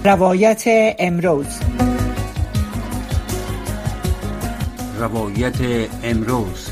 روایت امروز. روایت امروز.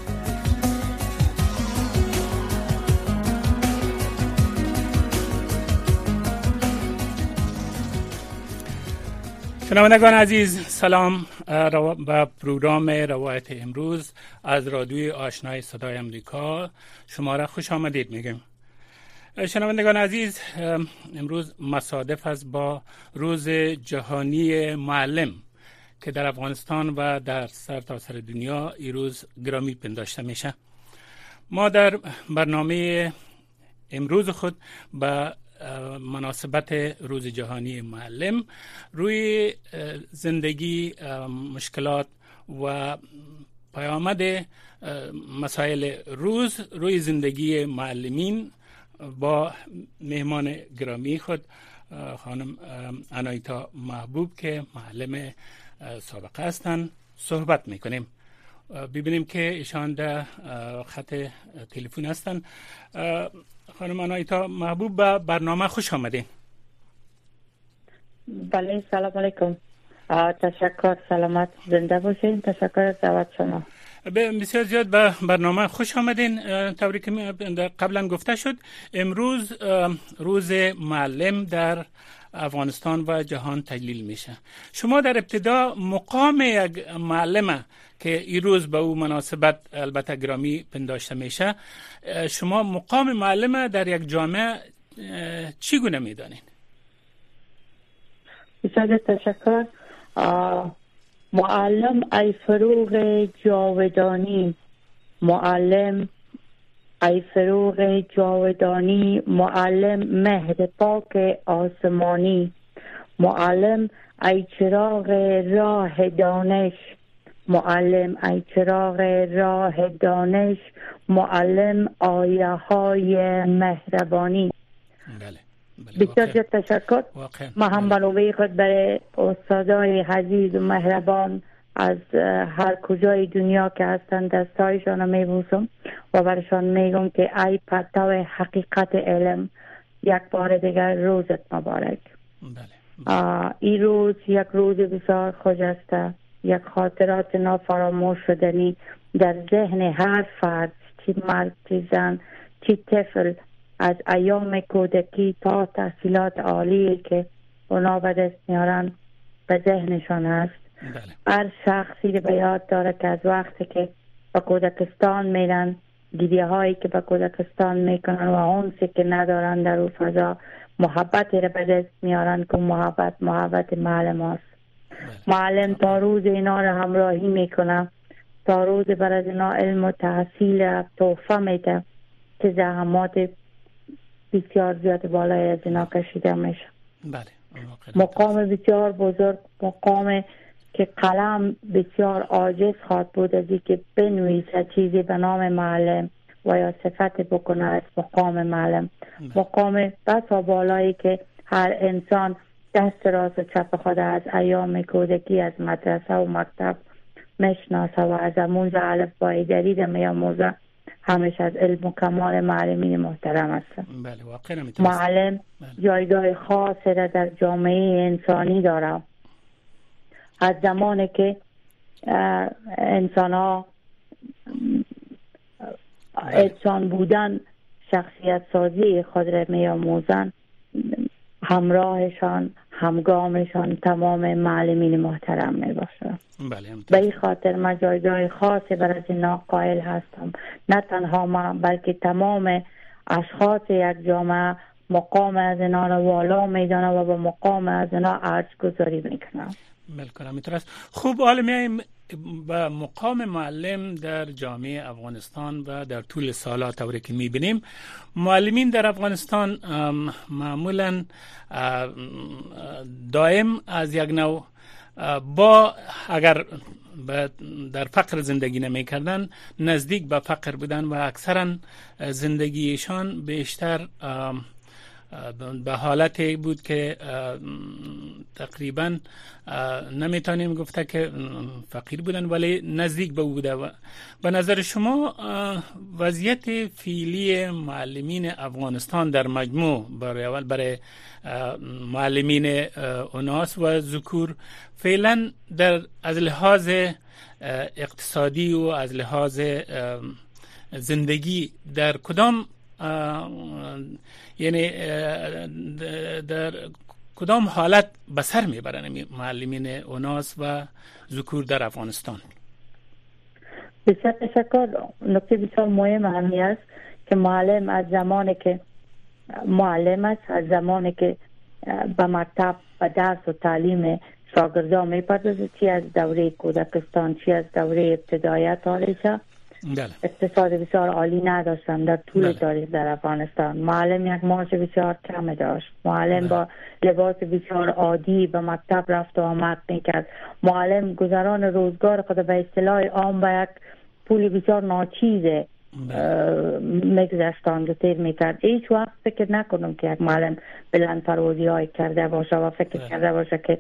شنوندگان عزیز، سلام به پروگرام روایت امروز از رادیوی آشنای صدای امریکا شما را خوش آمدید میگم. شنوندگان عزیز، امروز مصادف است با روز جهانی معلم که در افغانستان و در سرتاسر دنیا این روز گرامی پنداشته میشه. ما در برنامه امروز خود به مناسبت روز جهانی معلم روی زندگی، مشکلات و پیامد مسائل روی زندگی معلمین با مهمان گرامی خود خانم آنایتا محبوب که معلم سابقه هستند صحبت میکنیم. ببینیم که ایشان در خط تلفن هستند. خانم آنایتا محبوب، به برنامه خوش آمدین. بله، سلام علیکم. تشکر، سلامت، زنده باشین. تشکر از دعوت شما. بسیار زیاد به برنامه خوش آمدین. طوری که قبلا گفته شد، امروز روز معلم در افغانستان و جهان تجلیل میشه. شما در ابتدا مقام یک معلم که این روز به او مناسبت البته گرامی پنداشته میشه، شما مقام معلم در یک جامعه چگونه میدانید؟ بسیار تشکر. معلم ای فروغ جاودانی، معلم ای فروغ جاودانی، معلم مهر پاک آسمانی، معلم ای چراغ راه دانش، معلم ای چراغ راه دانش، معلم آیه های مهربانی. بله. بسیار تشکر. ما هم برای خود برای استادای عزیز و مهربان از هر کجای دنیا که هستند دستایشان رو میبوسم و برشان میگم که ای پرتو حقیقت علم، یک بار دیگر روزت مبارک. این روز یک روز بسیار خوش است، یک خاطرات نافراموش شدنی در ذهن هر فرد، چه مرد، چه زن، چه طفل، از ایام کودکی تا تحصیلات عالی که اونا به دست میارن به ذهنشان هست. هر شخصی به یاد داره که از وقتی که به کودکستان میرن، گریه هایی که به کودکستان میکنن و اونسی که ندارن در اون فضا، محبتی رو به دست میارن که محبت معلم هست. معلم تا روز اینا رو همراهی میکنه، تا روز برای اینا علم و تحصیل تحفه میده که زحمات بسیار زیاد بالای از اینا کشیده میشه. بله. مقام بسیار بزرگ، مقام که قلم بسیار عاجز خواد بود از که بنویسه چیزی به نام معلم و یا صفت بکنه از مقام معلم. مقام بسا بالایی که هر انسان دست راست و چپ خود از ایام کودکی از مدرسه و مکتب میشناسه و از اموز الف بای جدید میاموزه، همیشه از علم و کمال معلمین محترم هستن. بله، واقعا معلم جایگاه خاصی را در جامعه انسانی داره. از زمانی که انسان ها انسان بودن، شخصیت سازی خود را می آموزن، همراهشان، همگامشان تمام معلمین محترم می باشن. به این خاطر من جایگاه خاصی برای اینا قائل هستم. نه تنها من بلکه تمام اشخاص یک جامعه مقام از اینا را والا میدانه و به مقام از اینا عرض گذاری میکنه. بلکل همینطور است. خوب، حالا میایم به مقام معلم در جامعه افغانستان و در طول سالات طوری که میبینیم معلمین در افغانستان معمولا دائم از یک نوع با اگر در فقر زندگی نمی کردن نزدیک به فقر بودن و اکثرا زندگیشان بیشتر به حالتی بود که تقریبا نمیتونیم گفته که فقیر بودن ولی نزدیک به بوده. و به نظر شما وضعیت فعلی معلمین افغانستان در مجموع برای معلمین اوناس و ذکور فعلا از لحاظ اقتصادی و از لحاظ زندگی در کدام یعنی در کدام حالت به سر میبرن معلمین اوناس و ذکور در افغانستان؟ بسیار تشکر. نکته بسیار مهم همی است که معلم از زمانی که معلم است، از زمانی که به مکتب و درس و تعلیم شاگردان میپردازه، چی از دوره کودکستان چی از دوره ابتدایی تاریخ، اقتصاد بسیار عالی نداشتن در طول تاریخ در افغانستان. معلم یک معاش بسیار کم داشت. معلم با لباس بسیار عادی به مکتب رفت و آمد میکرد. معلم گذران روزگار خود به اصطلاح عام به یک پول بسیار ناچیزه میگذشتان گذر میکرد. هیچ وقت فکر نکنم که یک معلم بلند پروازی های کرده باشه و فکر کرده باشه که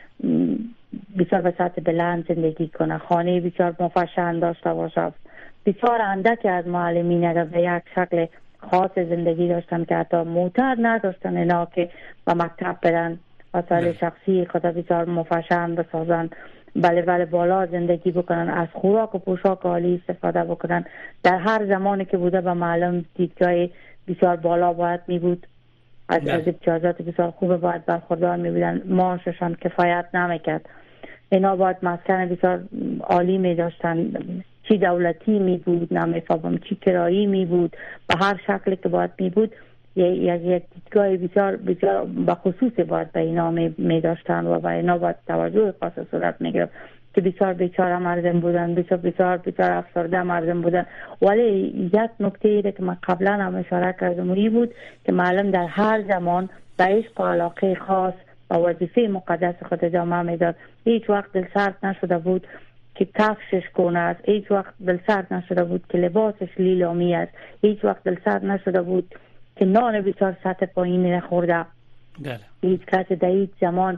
بسیار به سطح بلند زندگی کنه، خانه بسیار مفشن داشته باشه. بسیار اندک از معلمین اگر به یک شکل خاص زندگی داشتن که حتی موتر نداشتن اینا که به مکتب برن، وسایل شخصی خود بسیار مفشن بسازن، بله بالا زندگی بکنن، از خوراک و پوشاک عالی استفاده بکنن. در هر زمانی که بوده به معلم دیدگاه بسیار بالا باید می بود، از امتیازات بسیار خوب باید برخوردار می بودن. معاششان کفایت نمیکرد. اینا باید مسکن بسیار عالی می داشتن، چی دولتی می بود نمیفهمم، چی کرایی می بود، به هر شکلی که باید می بود یک دیدگاه بسیار به خصوص باید به اینا می داشتن و به اینا باید توجه خاص صورت می گرفت که بسیار بیچاره مردم بودن، بسیار افسرده مردم بودن. ولی یک نکته ایده که من قبلا هم اشاره کردم این بود که معلم در هر زمان به عشق و علاقه خاص و وظیفه مقدس خود ادامه میداد. هیچ وقت دل سرد نشده بود که کفشش کنه است، هیچ وقت دل سرد نشده بود که لباسش لیلامی است، هیچ وقت دل سرد نشده بود که نان بسیار سطح پایینی نخورده. هیچ کسی در هیچ زمان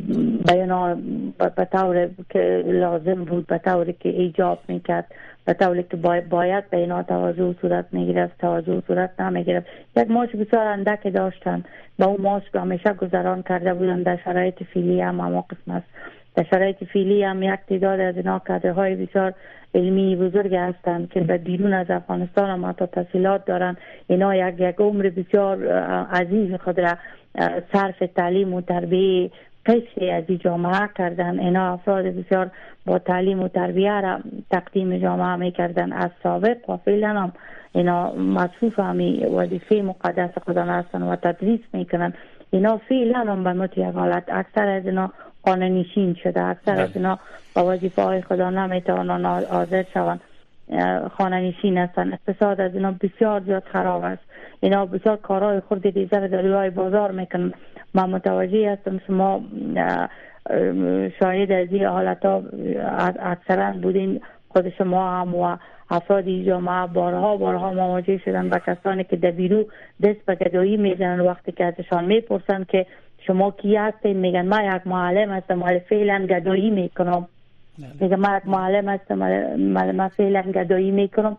به طور که لازم بود، به طوری که ایجاب میکرد، به طوری که باید به اینا توجه صورت میگرفت توجه صورت نمیگرفت. یک معاش بسیار اندک داشتن، با اون معاش همیشه گذران کرده بودن. در شرایط فعلی هم قسم است. در شرایط فعلی هم یک تعداد از اینا کادرهای بسیار علمی بزرگ هستند که به بیرون از افغانستان هم حتی تحصیلات دارن. اینا یک عمر بسیار عزیز خود را صرف تعلیم و تربیه قشری از جامعه کردن. اینا افراد بسیار با تعلیم و تربیه را تقدیم جامعه میکردن از سابق و فعلا هم اینا مصروف همی وظیفه مقدس خودان هستن و تدریس میکنن. اینا فعلا هم به مت یک حالت اکثر از اینا خانه‌نشین شده، اکثر از اینا با وظیفه های خدا نمیتوانن آزاد شوند، خانه‌نشین هستن. اقتصاد از اینا بسیار زیاد خراب است. اینا بسیار کارهای خرد دیزه در روی بازار میکنن. من متوجه هستم شما شاهد از این حالت ها اکثرا بودین، خود شما هم و افرادی جامعه بارها مواجه شدن با کسانی که در بیرو دست به گدایی میزنن. وقتی که ازشان میپرسن که شما کی هستین میگن ما یک معلم هستم ولی فعلا گدایی میکنم. میگن ما یک معلم هستم ولی ما فعلا گدایی میکنم.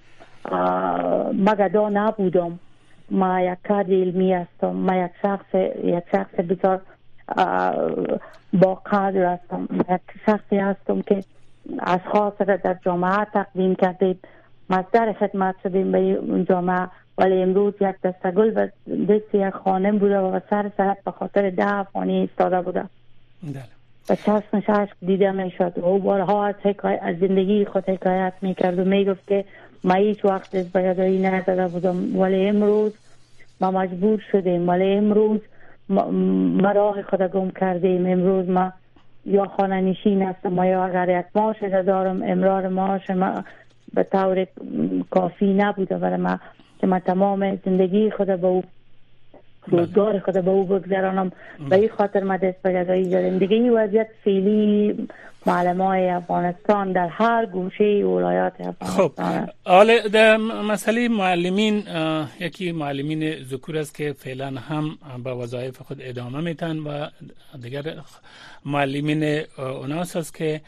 ما گدا نبودم، ما یک کار علمی هستم، ما یک شخص بسیار با قدر هستم، یک شخصی هستم که اشخاص را در جامعه تقدیم کردیم، مصدر خدمت شدیم به اون جامعه. ولی امروز یک دستگل و دست یک خانم بوده و سر به خاطر 10 افغانی ایستاده بوده و چشمش عشق دیده میشد و بارها از زندگی خود حکایت میکرد و میگفت که ما هیچ وقت دست به گدایی نزده بودم ولی امروز ما مجبور شدیم، ولی امروز ما راه خود گم کردیم. امروز ما یا خانه نشین هستم یا اگر یک معاش دارم امرار معاش ما به طور کافی نبوده برای ما که من تمام زندگی خود به او روزگار خود به او بگذرانم. به این خاطر ما دست به جزایی زدیم دیگه. این وضعیت فعلی معلمای افغانستان در هر گوشه ولایات افغانستان. خب حالا در مسئله معلمین، یکی معلمین ذکور است که فعلا هم به وظایف خود ادامه میتن و دیگر معلمین اوناس است که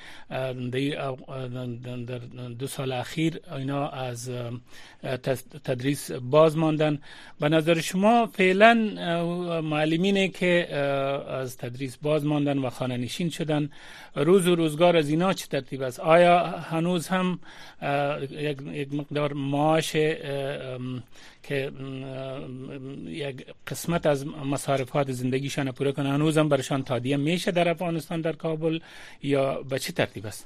در 2 سال اخیر اینا از تدریس باز ماندن. به نظر شما فعلا معلمینی که از تدریس باز ماندن و خانه نشین شدن، روز و روزگار از اینا چه ترتیب است؟ آیا هنوز هم یک مقدار معاش که یک قسمت از مصارفات زندگیشان پوره کنه هنوز هم برشان تادیه میشه در افغانستان در کابل، یا به چه ترتیب است؟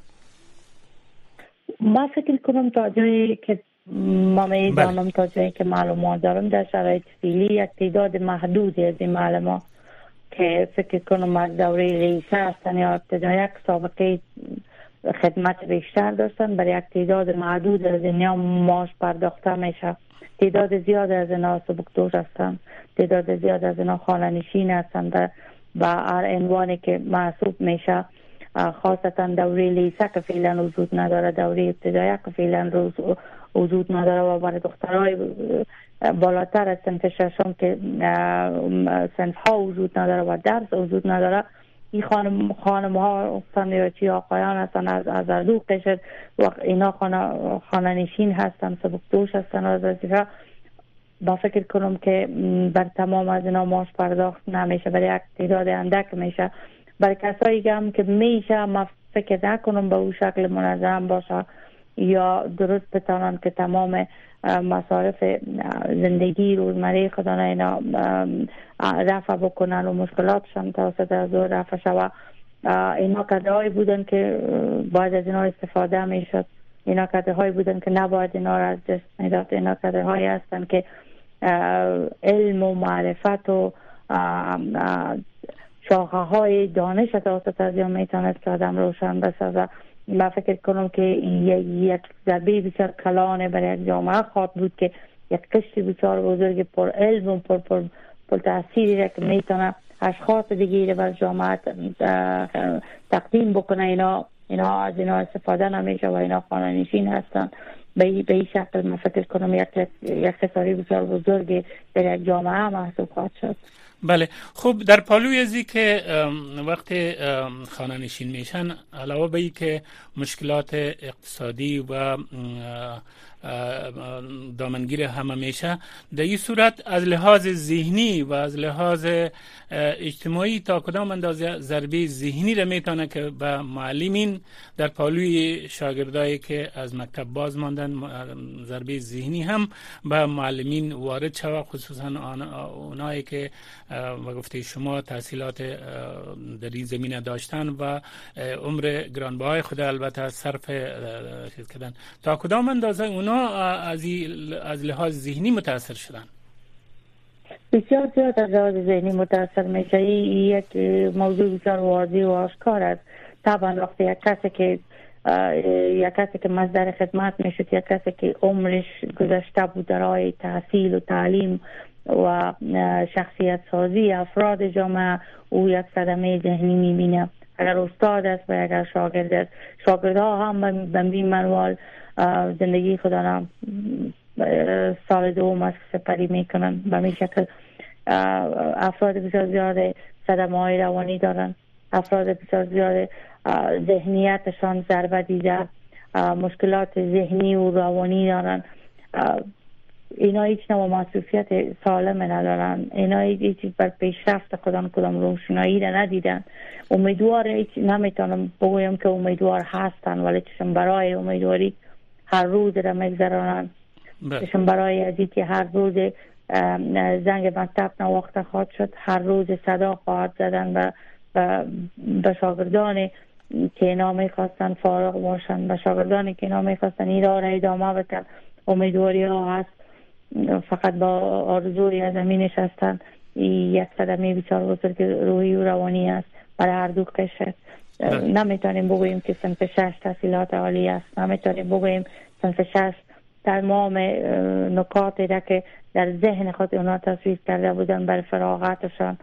ما فکر کنم تا جایی که ما میدانم، تا جایی که معلومات دارم، در شرایط فعلی یک تعداد محدودی از این معلمان که فکر کنم از دوره ریسه هستن یا ابتدا یک سابقه خدمت بیشتر داشتن، برای یک تعداد محدود از اینها معاش پرداخته میشه. تعداد زیاد از اینها سبکدوش هستن، تعداد زیاد از اینها خانه نشین هستن و هر عنوانی که محسوب میشه، خاصتا دوره لیسه که فعلا وجود نداره، دوره ابتدایی که فعلا وجود نداره و برای دخترهای بالاتر از صنف ششم که صنف ها وجود نداره و درس وجود نداره، این خانم ها هستن یا چی آقایان هستن از اردو قشر و اینا خانه نشین هستن، سبکدوش هستن از وظیفه. با فکر کنم که بر تمام از اینا معاش پرداخت نمیشه، برای یک تعداد اندک میشه. برای کسایی که هم که میشه ما فکر نکنم به اون شکل منظم باشه یا درست بتانن که تمام مصارف زندگی روزمره خودانه اینا رفع بکنن و مشکلاتشان توسط از او رفع شود. اینا کده هایی بودن که باید از اینا استفاده میشد، اینا کده هایی بودن که نباید اینا را از دست میداد، اینا کده هایی هستن که علم و معرفت و شاخه های دانش توسط از یا میتونست که آدم روشن بسازه. من فکر کنم که یک ضربه بسیار کلانه برای یک جامعه خواهد بود که یک کشتی بسیار بزرگ پر علم و پر تأثیری را که میتونه اشخاص دیگه بر جامعه تقدیم بکنه. اینا از اینا استفاده نمیشه و اینا خانه نشین هستن. به این شکل من فکر کنم یک خساری بسیار بزرگ در یک جامعه محسوب خواهد شد. بله. خب در پالوی ازی که وقت خانه نشین میشن، علاوه به ای که مشکلات اقتصادی و دامنگیر همه میشه، در این صورت از لحاظ ذهنی و از لحاظ اجتماعی تا کدام اندازه ضربه ذهنی را میتونه که به معلمین در پالوی شاگردایی که از مکتب باز ماندن، ضربه ذهنی هم به معلمین وارد شود، خصوصا اونایی که و گفته شما تحصیلات در این زمینه داشتن و عمر گرانبهای خود البته صرف چیز کردن، تا کدام اندازه اونا از لحاظ ذهنی متاثر شدن؟ بسیار زیاد از لحاظ ذهنی متاثر میشه. یک موضوع بسیار واضح و آشکار است. طبعا وقتی یک کسی که مصدر خدمت میشد، یک کسی که عمرش گذشته بود در تحصیل و تعلیم و شخصیت سازی افراد جامعه، او یک صدمه ذهنی میبینه. اگر استاد است و اگر شاگرد است، شاگردها هم به این منوال زندگی خودانه سال دوم است که سپری میکنن. به این شکل افراد بسیار زیاد صدمه های روانی دارن، افراد بسیار زیاد ذهنیتشان ضربه دیده، مشکلات ذهنی و روانی دارن. اینا هیچ نوع مصروفیت سالم ندارن، اینا هیچ بر پیشرفت کدام روشنایی را ندیدن. امیدوار هیچ نمیتونم بگویم که امیدوار هستن، ولی چشم برای امیدواری هر روز را میگذرانن. چشم برای ازی که هر روز زنگ مکتب نواخته خواهد شد، هر روز صدا خواهد زدن به شاگردانی که اینا میخواستن فارغ باشن، به شاگردانی که اینا میخواستن این راه را ادامه بدن. امیدواری ها هست، فقط با آرزوی از زمینش هستن. یک صدمه بسیار بزرگ روحی و روانی است برای هر دو قشر. نمیتونیم بگوییم که صنف 6 تحصیلات عالی است، نمیتونیم بگوییم صنف 6 تمام نکاتی را که در ذهن خود اونا تصویر کرده بودن برای فراغتشان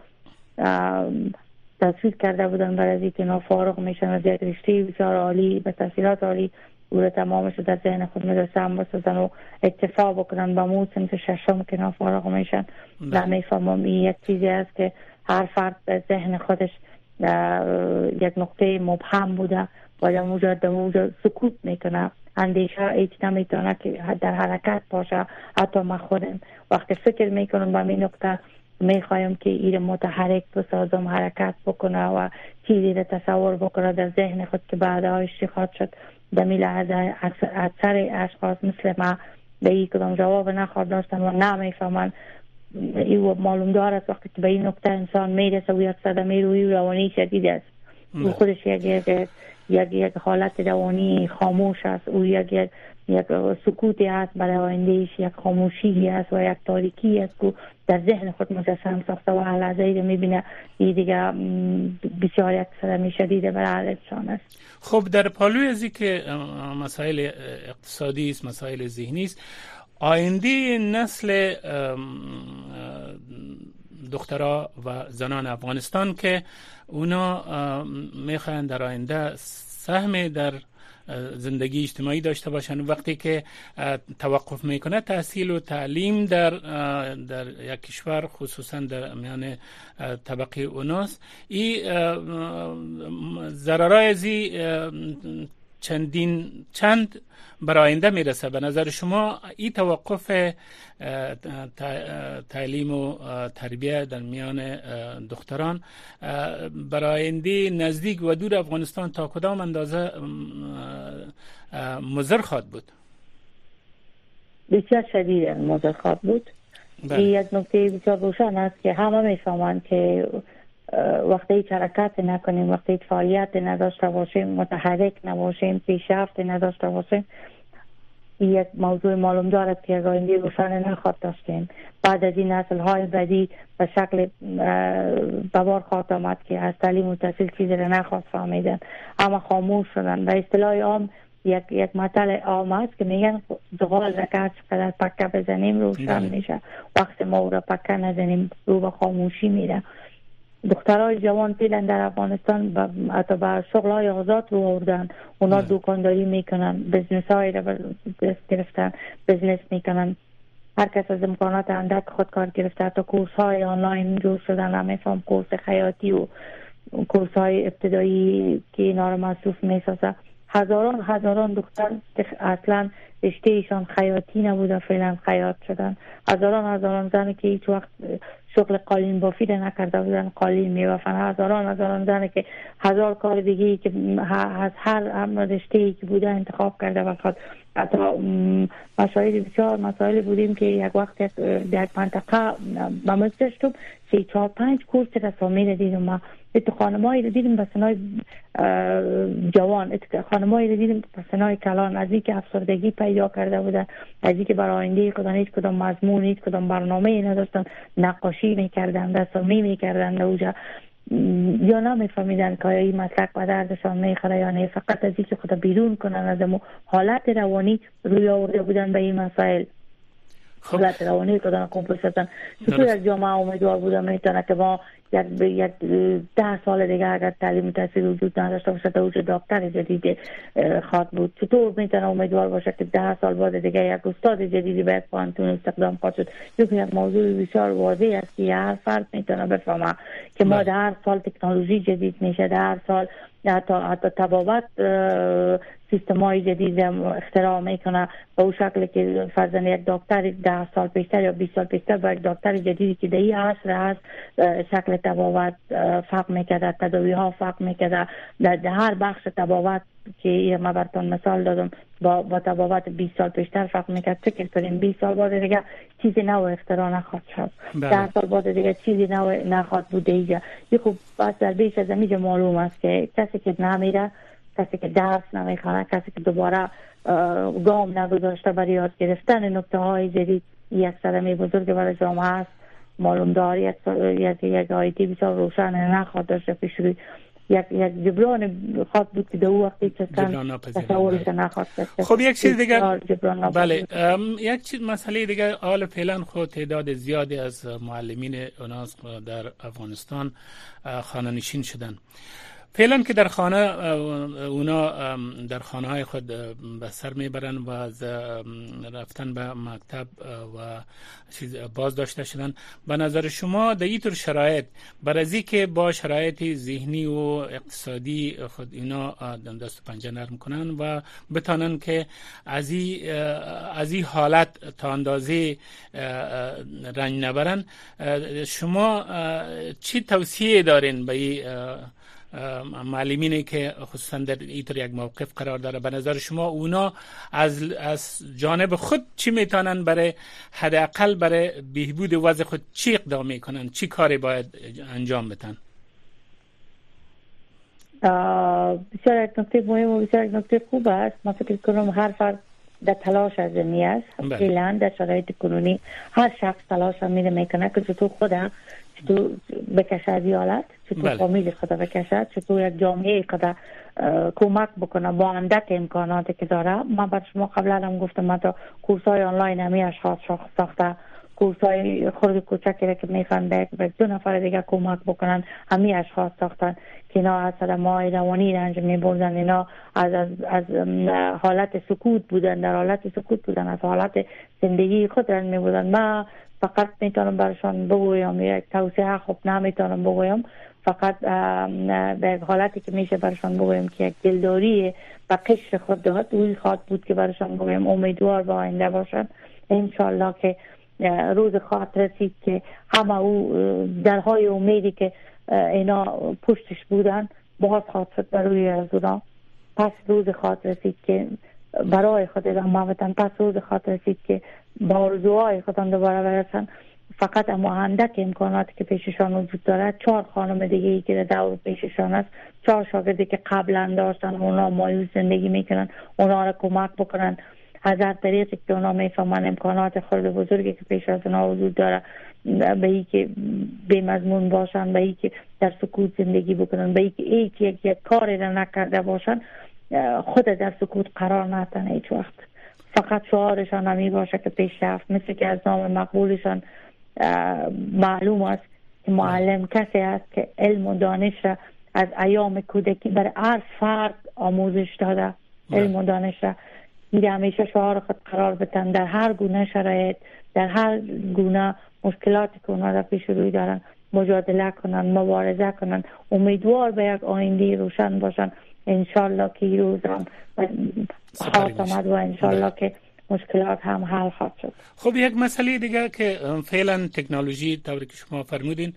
تصویر کرده بودن برای از اینکه اونا فارغ میشن از یک رشته بسیار عالی به تحصیلات عالی او تمامش در ذهن خود میرسن بسازن و اکتفا بکنن با موسم ششم که اونا فارغ میشن. نمیفهمم این یک چیزی است که هر فرد به ذهن خودش یک نقطه مبهم بوده و در موجود سکوت میکنه، اندیشه ایچ نمیتونه که در حرکت باشه. حتی من خودم وقتی فکر میکنم به این نقطه میخوایم که این متحرک بسازم، حرکت بکنه و چیزی را تصور بکنه در ذهن خود که بعدها اشتخاص شد. در می لحظه اکثر اشخاص مثل ما به این کدام جواب نخواد داشتن و نمیفهمن. این معلوم دار است وقتی که به این نقطه انسان میرسه و یک صدمه روی روانی شدید است. او خودش یک حالت روانی خاموش است. او یک سکوتی است برای آیندهش، یک خاموشی است و یک تاریکی است که در ذهن خود مجسم ساخته و لحظه ای میبینه این دیگه بسیار یک صدمه شدید برای انسان است. خب در پالوی از که مسائل اقتصادی است، مسائل ذهنی است، آینده نسل دخترها و زنان افغانستان که اونا میخوان در آینده سهم در زندگی اجتماعی داشته باشن، وقتی که توقف میکنه تحصیل و تعلیم در یک کشور خصوصا در میان طبقه اوناست، این ضررای چند برای آینده میرسه. به نظر شما این توقف تعلیم و تربیت در میان دختران برای آینده نزدیک و دور افغانستان تا کدام اندازه مضر خواهد بود؟ بسیار شدید مضر خواهد بود. این یک نکته بسیار روشن است که همه میفهمند که وقتی حرکت نکنیم، وقتی فعالیت نداشته باشیم، متحرک نباشیم، پیشرفت نداشته باشیم، یک موضوع معلوم دارد که آینده روشن نخواهد داشتیم. بعد از این نسل های بعدی به شکل ببار خواهد آمد که از تعلیم و تحصیل چیزی را نخواهد فهمیدن، اما خاموش شدن. به اصطلاح عام یک مطلب عام است که میگن زغال را که چقدر پکه بزنیم روشن میشه، وقتی ما او را پکه نزنیم رو به خاموشی میره. دخترای جوان فعلا در افغانستان حتی به شغل‌های آزاد رو آوردن. اونا دکانداری میکنن، بزنس‌های را گرفتن، بزنس میکنن. هر کس از امکانات اندک خودکار گرفته. حتی کورس‌های آنلاین جور شدن، نمیفهم کورس خیاطی و کورس‌های ابتدایی که اینا رو مصروف میسازه. هزاران دختر اصلا رشتهشان خیاطی نبوده فعلا خیاط شدن. هزاران زن که هیچ وقت شغل قالین بافی را نکرده بودن قالین میبافن. هزاران زن که هزار کار دیگه که از هر رشته‌ای که بوده انتخاب کرده و خود. حتی بسیار مسائل بودیم که یک وقت در یک منطقه به مستشتم 3-4-5 کورس رسامی را دیدم. ما اتو خانمایی را دیدیم به سنای جوان، خانمایی را دیدیم به سنای کلان، از این که افسردگی پیدا کرده بودن، از این که برای آینده هیچ کدام مضمون، هیچ کدام برنامه نداشتن، نقاشی میکردن، رسامی میکردن اوجا، یا نمیفهمیدن که این مسلک به دردشان میخوره یا نه. فقط از این که خود بیرون کنن از حالت روانی روی آورده بودن به این مسائل. حالت روانی کدام کمپوش هستن. چطور از جامعه امیدوار بودم میتونه که ما یک 10 سال دیگه اگر تعلیم تحصیل وجود نداشته باشه تا وجود دکتر جدید خواهد بود. چطور میتونه امیدوار باشه که 10 سال بعد دیگه یک استاد جدیدی به پانتون استخدام خواهد شد؟ یک موضوع بسیار واضح است که هر فرد میتونه بفهمه که ما در هر سال تکنولوژی جدید میشه، در هر سال حتی تبابت سیستم‌های جدید اختراع میکنه به اون شکل که فرضاً یک دکتر 10 سال پیشتر یا 20 سال پیشتر با یک دکتر جدیدی که در این عصر هست شکل تبابت فرق میکرده، تداوی ها فرق میکرده. در هر بخش تبابت که ما براتون مثال دادم با تبابت 20 سال پیشتر فرق میکرد. فکر کنیم 20 سال بعد دیگه چیزی نو اختراع نخواهد شد. 10 سال بعد دیگه چیزی نو نخواهد بود دیگه. خب بس در بیش از اینجا معلوم است که کسی که نمیره، کسی که درس نمیخونه، کسی که دوباره گام نگذاشته برای یاد گرفتن نکته های جدید، یک صدمه بزرگ برای جامعه است. معلوم داری یک آیتی بسیار روشن نخواهد داشته پیش روی. یک جبران خاص بود که در وقتی چستن تصورش نخواست. خب یک چیز دیگه، بله، یک چیز مسئله دیگه، حال فعلا خود تعداد زیادی از معلمین اوناس در افغانستان خانه نشین شدن. فعلا که در خانه اونا در خانه های خود به سر میبرن و از رفتن به مکتب و باز داشته شدن، به نظر شما در اینطور شرایط برای از که با شرایط ذهنی و اقتصادی خود اینا دست و پنجه نرم کنن و بتانن که از این حالت تا اندازه رنج نبرن، شما چی توصیه دارین به معلمینی که خصوصا در اینطور یک موقف قرار داره؟ به نظر شما اونا از جانب خود چی میتونن برای حداقل برای بهبود وضع خود چی اقدام میکنن، چی کاری باید انجام بدن؟ بسیار یک نکته مهم و بسیار یک نکته خوب است. من فکر کنم هر فرد در تلاش از زنی است. فعلا در شرایط کنونی هر شخص تلاش میکنه که چطور خدا چطور بکشه از حالت، چطور فامیل خدا بکشه، چطور یک جامعه خدا کمک بکنه با اندک امکاناتی که داره. من بر شما قبلا هم گفتم، من تا کورس های آنلاین همی اشخاص ساخته، کورس های خرد کوچکی که میخوان به 2 نفر دیگه کمک بکنن، همی اشخاص ساختن که اینا از سلامای روانی رنج میبردن، اینا از حالت سکوت بودن، در حالت سکوت بودن، از حالت زندگی خود رنج میبردن. من فقط میتونم برشان بگویم، یک توصیه خوب نمیتونم بگویم، فقط به حالتی که میشه برشان بگویم که یک دلداری به قشر خود دهد اوی خواد بود که برشان بگویم امیدوار به آینده باشن. انشالله که روز خواهد رسید که همه او درهای امیدی که اینا پشتش بودن باز خواهد شد بروی از اونا. پس روز خواهد رسید که برای خود ادامه بدن، پس روز خواهد رسید که با آرزوهای خودم دوباره برسن. فقط اما اندک امکاناتی که پیششان وجود داره، 4 خانم دیگه ای که در دور پیششان است، 4 شاگردی که قبلا داشتن، اونا مایوس زندگی میکنن، اونا را کمک بکنن از هر طریقی که اونا میفهمن امکانات خرد بزرگی که پیش از اونا وجود داره، به ای که بی مضمون باشن، به ای که در سکوت زندگی بکنن، به ای که یک کاری را نکرده باشن، خود در سکوت قرار ندن هیچ وقت. فقط شعارشان همی باشه که پیشرفت، مثل که از نام مقبولشان معلوم است که معلم کسی است که علم و دانش را از ایام کودکی برای هر فرد آموزش داده. علم و دانش را میده همیشه شعار خود قرار بدن، در هر گونه شرایط، در هر گونه مشکلاتی که اونا را پیش روی دارن مجادله کنن، مبارزه کنن، امیدوار به یک آینده روشن باشن. انشالله که این روز هم خواهد آمد و انشالله که مشکلات هم حل خواهد شد. خب یک مسئله دیگه که فعلا تکنولوژی، طوری که شما فرمودین،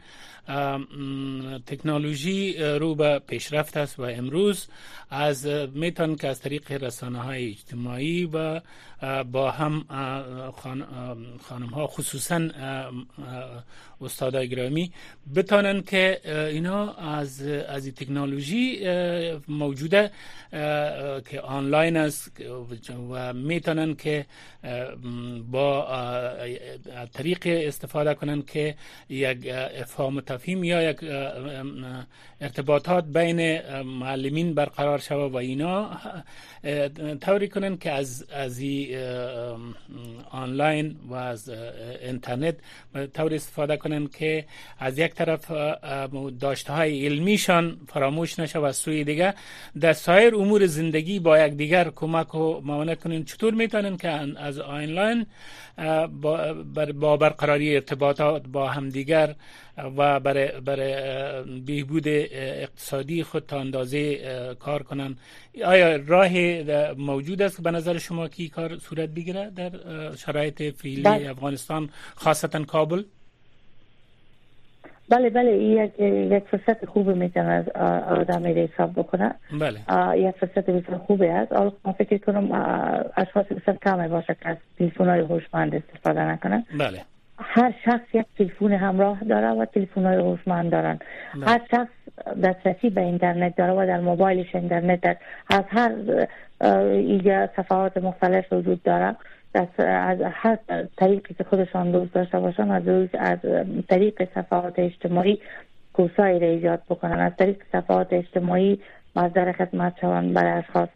تکنولوژی رو به پیشرفت است و امروز از میتون که از طریق رسانه‌های اجتماعی و با هم خانم ها، خصوصا استادای گرامی، بتونن که اینا از این تکنولوژی موجوده که آنلاین است و میتونن که با طریق استفاده کنن که یک افهام و تفهیم یا یک ارتباطات بین معلمین برقرار شود و اینا طوری کنن که از آنلاین و از اینترنت طوری استفاده کنن که از یک طرف داشته های علمیشان فراموش نشه و از سوی دیگه در سایر امور زندگی با یک دیگر کمک و معاونت کنن. چطور میتونن که از آنلاین با برقراری ارتباطات با همدیگر و برای بهبود اقتصادی خود تا اندازه کار کنن؟ آیا راه موجود است به نظر شما که کار صورت بگیره در شرایط فعلی افغانستان، خاصتا کابل؟ بله یک فرصت خوبه میتونه از آدم حساب بکنه. بله. یک فرصت بسیار خوبه است. من فکر کنم اشخاص بسیار کمی باشه که از تلفن‌های هوشمند استفاده نکنن. بله. هر شخص یک تلفن همراه داره و تلفن‌های هوشمند دارن. بله. هر شخص دسترسی به اینترنت داره و در موبایلش اینترنت داره. از هر ایجا صفحات مختلف وجود داره. از هر طریقی که خودشان دوست داشته باشن، از طریق صفحات اجتماعی کورسایی را ایجاد بکنن، از طریق صفحات اجتماعی مصدر خدمت شوند برای اشخاص.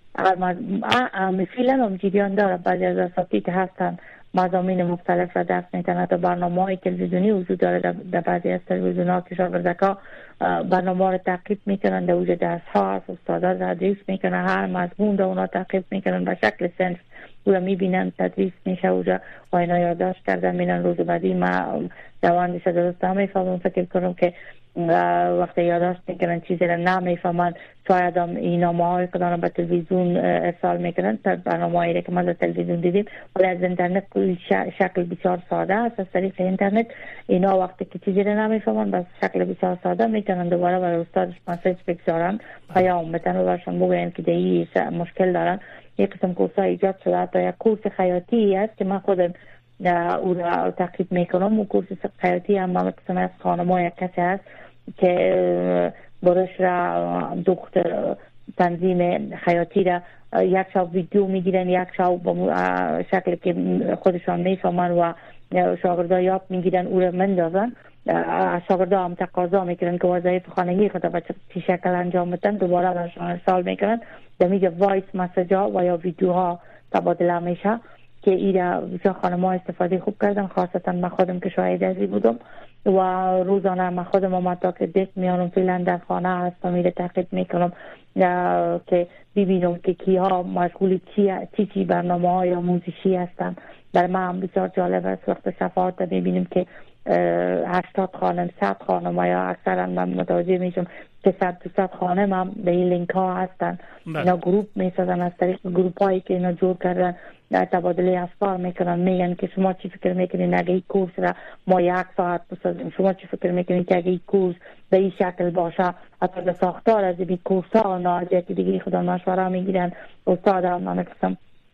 فعلا هم جریان داره، بعضی از اساتید هستن مضامین مختلف را درس میتن، حتی برنامه‌های تلویزیونی وجود داره در بعضی از تلویزیون‌ها که شاگردکا برنامه را تعقیب میکنن، در اوج درس ها هست، استادا تدریس میکنن، هر مضمون را اونا تعقیب میکنن به شکل صنف او را میبینن تدریس میشه، اوجا و اینا یادداشت کردن میرن، روز بعدی ما دوندش درست نمیفهمم، فکر کنم که وقتی یادداشت میکنن چیزی را نمیفهمن، شاید هم این نامه‌های کدام به تلویزیون ارسال میکنن، برنامه‌ای که ما در تلویزیون دیدیم، ولی از اینترنت شکل بسیار ساده است. از طریق اینترنت اینا وقتی که چیزی را نمیفهمن به شکل بسیار ساده میتونن دوباره برای استادش مسیج بگذارن، پیام بدن و برشان بگوین که این مشکل دارن. یک قسم کورس ایجاد شده، حتی یک کورس خیاطی است که من خودم او را تعقیب میکنم، و کورس خیاطی هم با قسم از خانم‌ها یک کسی هست که برش را دختر تنظیم خیاطی را یک شب ویدیو میگیرن، یک شب با شکل که خودشان میفهمن و شاگردا یاد میگیرن او را مندازن. شاگردا هم تقاضا میکنن که وظایف خانگی خود به چه شکل انجام بدن، دوباره برشان ارسال میکنن، در میگه وایس مسیج ها و یا ویدیوها تبادله میشه که ایره بسیار خانم‌ها استفاده خوب کردن، خاصتا من خودم که شاهد ازی بودم و روزانه من خودم اومد که دست میانم فعلا در خانه هستم، ایره تحقیق میکنم که ببینم که کیها مشغول چی برنامه های آموزشی هستن. در من هم بسیار جالب است وقت صفحات میبینیم که 80 خانم 100 خانم و یا اکثرا من متوجه میشم که 100 خانم هم به این لینک ها هستن. اینا گروپ میسازن، از طریق گروپ هایی که اینا جور کردن تبادله افکار میکنن، میگن که شما چی فکر میکنین اگه این کورس را ما 1 ساعت بسازیم، شما چی فکر میکنین که اگه این کورس به این شکل باشه، حتی به ساختار از این کورس ها ناجه که دیگه خدا مشوره میگیرن، استاد هم نمیکسم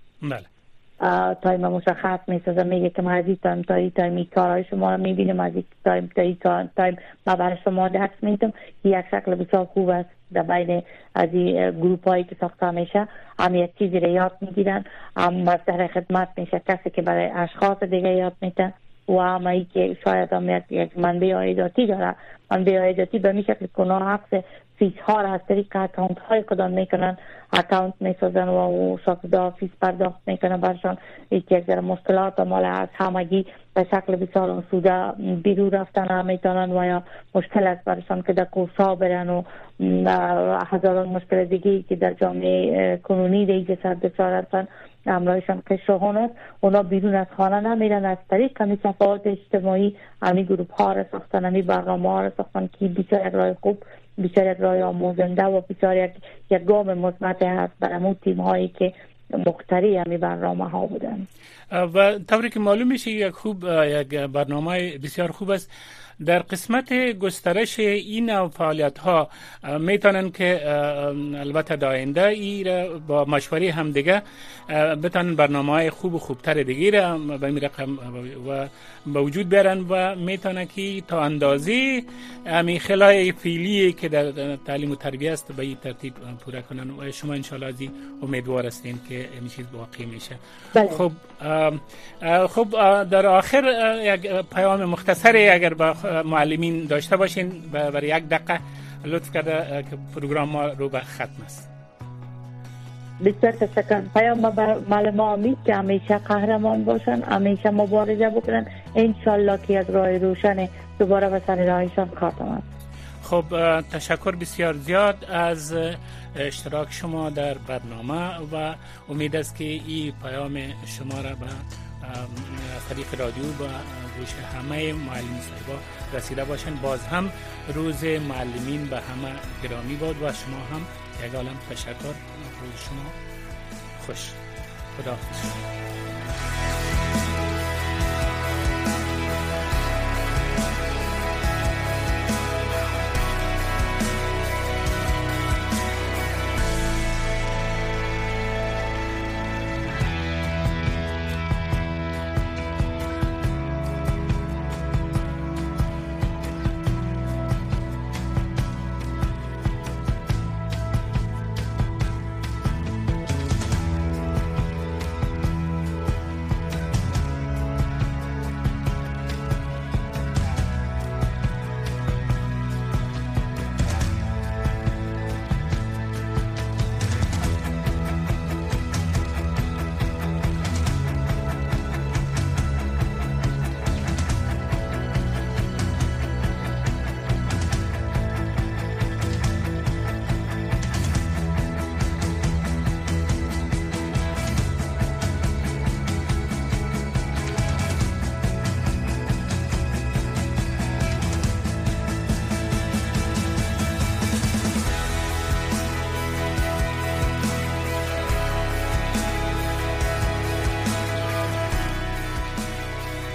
تایم مشخص میسازه، میگه که ما از این تایم تا این تایم این کارهای شما رو میبینیم، از این تایم تا این تایم ما برای شما درس میدم. یک شکل بسیار خوب است در بین از این گروپ هایی که ساخته میشه، هم یک چیزی رو یاد میگیرن، هم مصدر خدمت میشه کسی که برای اشخاص دیگه یاد میده، و هم ای که شاید هم یک منبع عایداتی داره. منبع عایداتی به می شکل کنه حق فیس ها را از طریق اکانت های کدام میکنن، اکانت میسازن و شاگردا فیس پرداخت میکنن برشان. یک ذره مشکلات مال از همگی به شکل بسیار آسوده بیرون رفتن هم میتونن و یا مشکل است برشان که در کورس ها برن و هزاران مشکل دیگی که در جامعه کنونی دیگه سر بسیار هستن امرایشان قشرهان است، اونا بیرون از خانه نمیرن، از طریق همی صفحات اجتماعی همی گروپ ها را ساختن، همی برنامه ها را ساختن که بسیار یک راه خوب، بسیار یک راه آموزنده و بسیار یک گام مثبت هست برای مو تیم هایی که مختاری همی برنامه ها بودن. و طوری که معلوم میشه یک برنامه بسیار خوب است. در قسمت گسترش این نوع فعالیت ها میتونن که البته در آینده ای با مشوره هم دیگه بتونن برنامه‌های خوب و خوبتر دیگه را به این رقم و به وجود بیارن و میتونه که تا اندازه همین خلای فعلی که در تعلیم و تربیت است به این ترتیب پورا کنن و شما ان شاء الله از امیدوار هستین که این چیز واقعی میشه. خب در آخر یک پیام مختصری اگر با معلمین داشته باشین برای 1 دقیقه لطف کرده که پروگرام ما رو به ختم است. بسیار تشکر. پیام بر معلمان که همیشه قهرمان باشن، همیشه مبارزه بکنن، انشالله که از راه روشن دوباره به سر راهشان خاتم است. خب تشکر بسیار زیاد از اشتراک شما در برنامه و امید است که این پیام شما را به طریق رادیو با گوش همه معلمین صاحبا رسیده باشن. باز هم روز معلمین به همه گرامی باد و شما هم یک عالم تشکر. روز شما خوش. خداحافظ.